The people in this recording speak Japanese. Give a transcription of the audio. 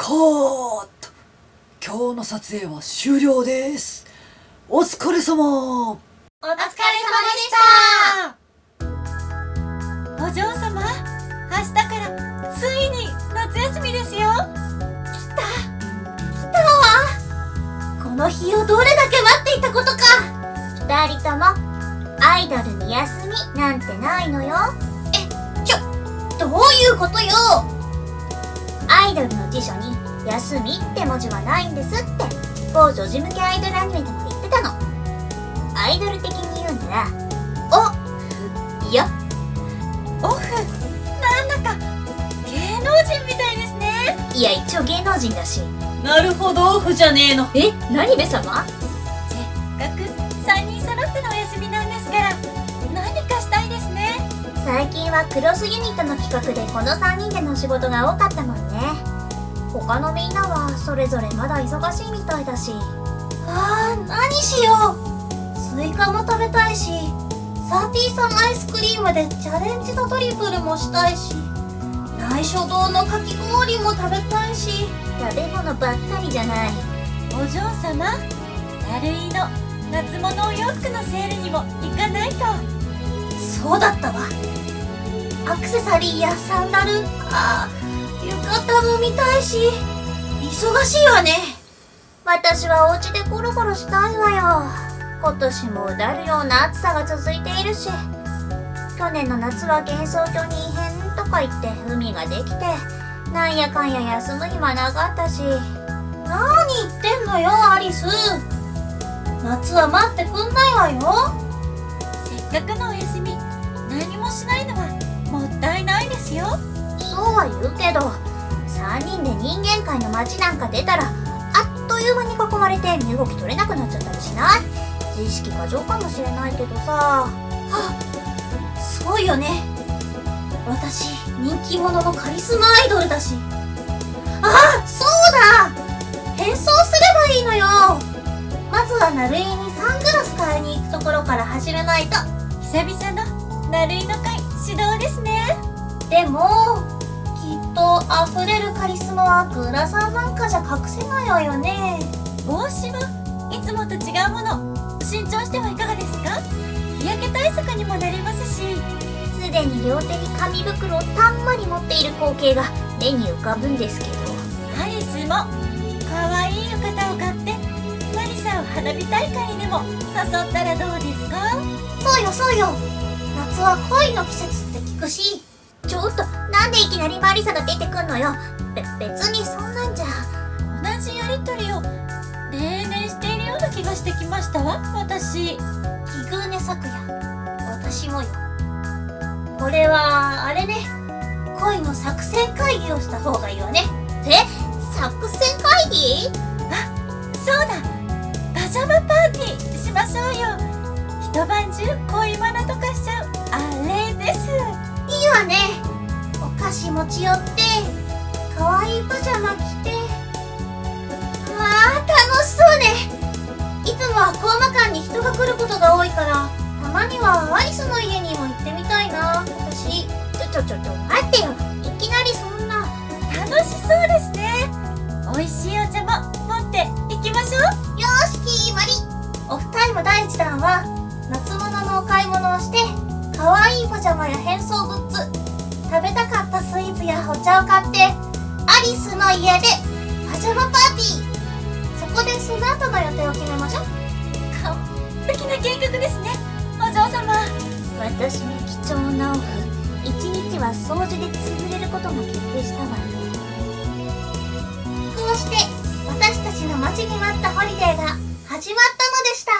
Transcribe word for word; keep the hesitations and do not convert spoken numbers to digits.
コート。今日の撮影は終了です。お疲れ様。 お疲れ様でした。お嬢様、明日からついに夏休みですよ。来た来たわ。この日をどれだけ待っていたことか。 二人ともアイドルに休みなんてないのよ。 え、ちょ、どういうことよ。 アイドルの辞書に休みって文字はないんですって某女児向けアイドルアニメでも言ってたの。アイドル的に言うならオフよ。 オフ、なんだか芸能人みたいですね。 いや一応芸能人だし。 なるほど、オフじゃねえの。 え、何べ様。 せっかくさんにん揃ってのお休みなんですから何かしたいですね。 最近はクロスユニットの企画でこのさんにんでの仕事が多かったもんね。他のみんなはそれぞれまだ忙しいみたいだし。 あー、何しよう。スイカも食べたいし、サーティーさんアイスクリームでチャレンジとトリプルもしたいし、内緒堂のかき氷も食べたいし。 食べ物ばっかりじゃない。 お嬢様、春井の夏物お洋服のセールにも行かないと。そうだったわ。アクセサリーやサンダル、あー、浴衣も見たいし、忙しいわね。 私はお家でコロコロしたいわよ。今年もうだるような暑さが続いているし、去年の夏は幻想郷に異変とか言って海ができて、なんやかんや休む暇なかったし。 何言ってんのよアリス。夏は待ってくんないわよ。せっかくのお休み何もしないのはもったいないですよ。 そうは言うけど、さんにんで人間界の街なんか出たらあっという間に囲まれて身動き取れなくなっちゃったりしない？自意識過剰かもしれないけどさ。 あ、そうよね。私人気者のカリスマアイドルだし。あ、そうだ、変装すればいいのよ。まずはナルイにサングラス買いに行くところから始めないと。久々のナルイの会始動ですね。でもきっと溢れるカリスマはグラサンなんかじゃ隠せないわよね。帽子はいつもと違うもの新調してはいかがですか。日焼け対策にもなりますし。 すでに両手に紙袋をたんまり持っている光景が目に浮かぶんですけど。 アリスもかわいい浴衣を買ってマリさんを花火大会にでも誘ったらどうですか。そうよそうよ、夏は恋の季節って聞くし。 ちょっとなんでいきなりマリサが出てくんのよ。べ別にそんなんじゃ。 同じやりとりを例年しているような気がしてきましたわ私。奇遇ね咲夜、私もよ。これはあれね、恋の作戦会議をした方がいいわね。 え、作戦会議？ あ、そうだ、パジャマパーティーしましょうよ。一晩中恋バナとかしちゃうあれです。 いいわね。お菓子持ち寄ってかわいいパジャマ着て。 あー、楽しそうね。いつもはコーマ館に人が来ることが多いから、たまにはアリスの家にも行ってみたいな私。 ちょちょちょちょ待ってよ、いきなりそんな。 楽しそうですね。美味しいお茶も持って行きましょう。 よーし決まり。 オフタイム第一弾は夏物のお買い物をして、かわいいパジャマや変装グッズ、食べたかったスイーツやお茶を買ってアリスの家でパジャマパーティー。そこでその後の予定を決めましょう。完璧な計画ですねお嬢様。 私の貴重なオフ一日は掃除で潰れることも決定したわね。 こうして私たちの待ちに待ったホリデーが始まったのでした。